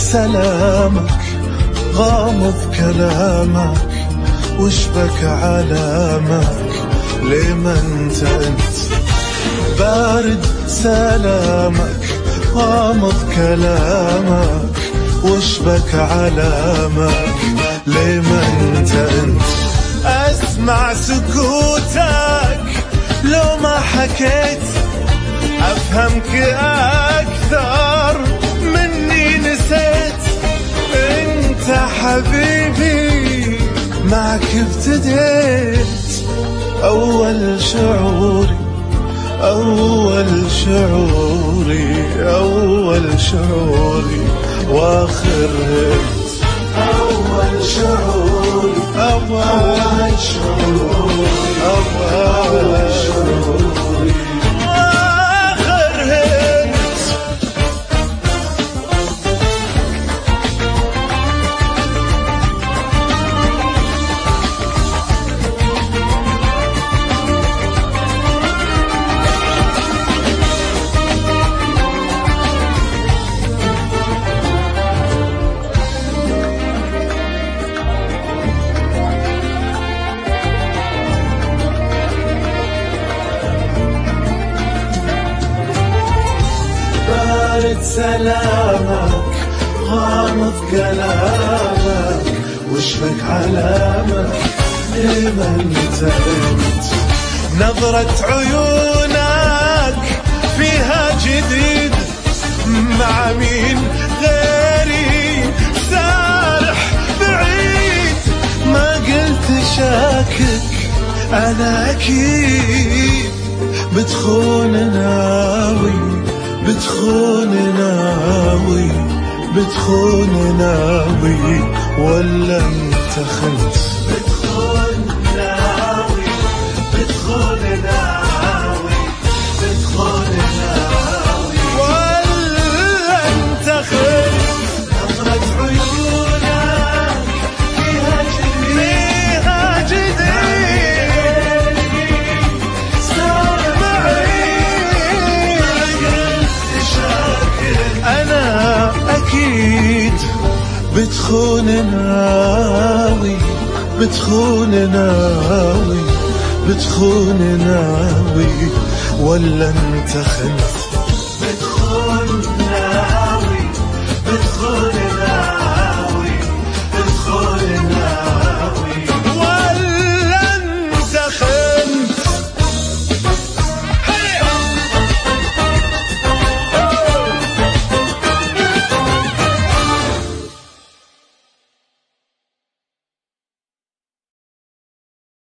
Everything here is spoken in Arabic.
سلامك غامض كلامك وشبك علامك ليه ما انت بارد سلامك غامض كلامك وشبك علامك ليه ما انت اسمع سكوتك لو ما حكيت افهمك اكثر مني نسيت انت حبيبي معك ابتديت اول شعوري واخر هيت اول شعوري واخر هيت. سلامك غامض كلامك وشبك علامك لما انت نظرة عيونك فيها جديد مع مين غيري سارح بعيد ما قلت شاكك انا اكيد بتخون ناوي ولا انت خنت بتخون ناوي ولا انت خنت. نظرة عيونك فيها جديد أنا أكيد بتخون ناوي ولا انت خنت بتخون ناوي